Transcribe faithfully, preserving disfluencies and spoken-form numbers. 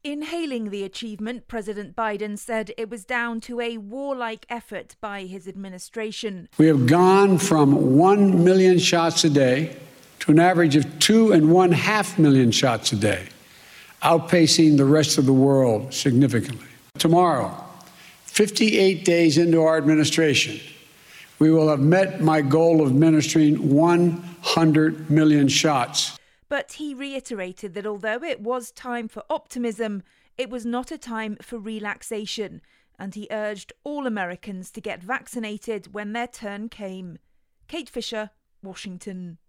In hailing the achievement, President Biden said it was down to a warlike effort by his administration. We have gone from one million shots a day to an average of two and one half million shots a day, outpacing the rest of the world significantly. Tomorrow, fifty-eight days into our administration, we will have met my goal of administering one hundred million shots. But he reiterated that although it was time for optimism, it was not a time for relaxation, and he urged all Americans to get vaccinated when their turn came. Kate Fisher, Washington.